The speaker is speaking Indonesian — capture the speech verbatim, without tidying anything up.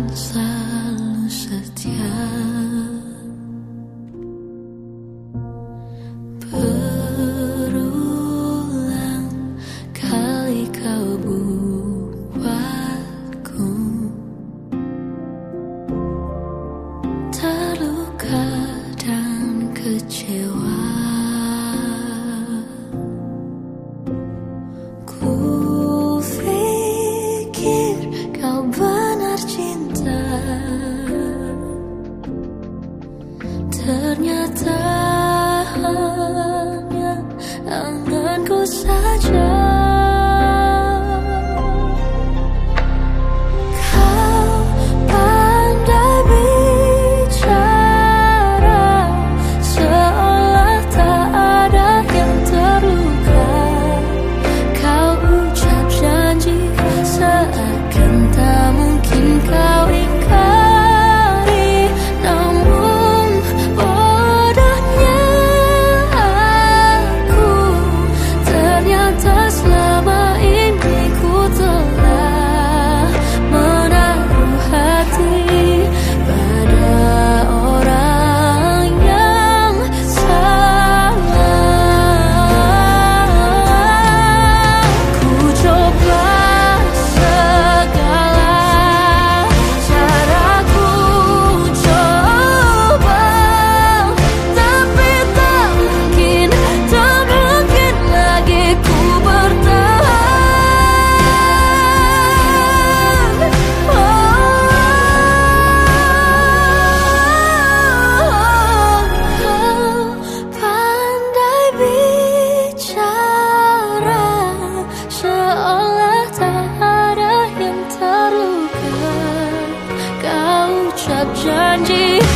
selalu setia. Berulang kali kau buatku terluka dan kecewa. Ku pikir kau benar cinta, ternyata hanya anganku saja. Kau pandai bicara seolah tak ada yang terluka. Kau ucap janji seakan tak mungkin kau ingkari. Namun bodohnya aku, ternyata selama ini ku telah menaruh hati pada orang yang salah. Ku coba segala cara, ku coba, tapi tak mungkin, tak mungkin lagi ku bertahan. Kau pandai bicara seolah tak ada yang terluka. Kau ucap janji